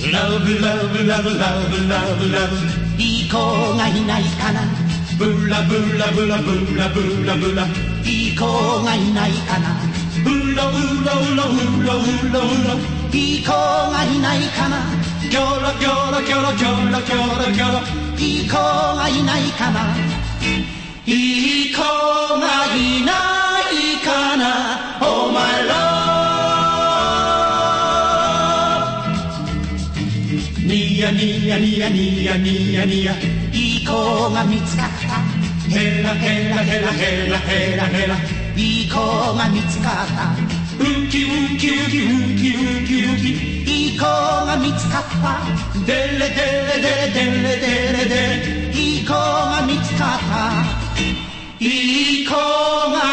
Love, love, love, love, love, love いい子がいないかなブラブラブラブラブラブラいい子がいないかなうろうろうろうろうろうろいい子がいないかなキョロキョロキョロキョロキョロキョロいい子がいないかないい子がいないかな Oh my love ニヤニヤニヤニヤニヤニヤいい子が見つかったヘラヘラヘラヘラヘラヘラいい子が見つかったウキウキウキウキウキウキいい子が見つかったデレデレデレデレデレデレいい子が見つかったいい子が